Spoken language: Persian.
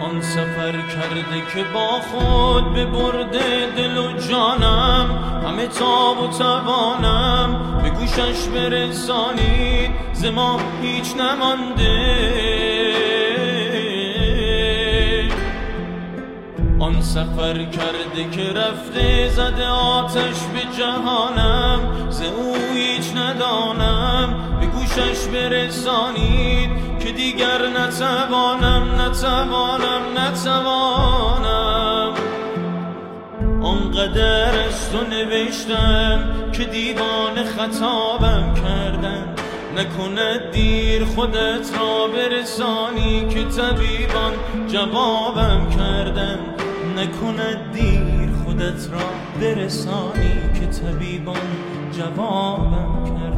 آن سفر کرده که با خود ببرده دل و جانم، همه تاب و توانم به گوشش برسانید، ز ما هیچ نمانده. آن سفر کرده که رفته زده آتش به جهانم، ز او هیچ ندانم به گوشش برسانید، که دیگر نتوانم. آنقدر از تو نوشتم که دیوان خطابم کردن، نکند دیر خودت را برسانی که طبیبان جوابم کردن. نکند دیر خودت را برسانی که طبیبان جوابم کردن.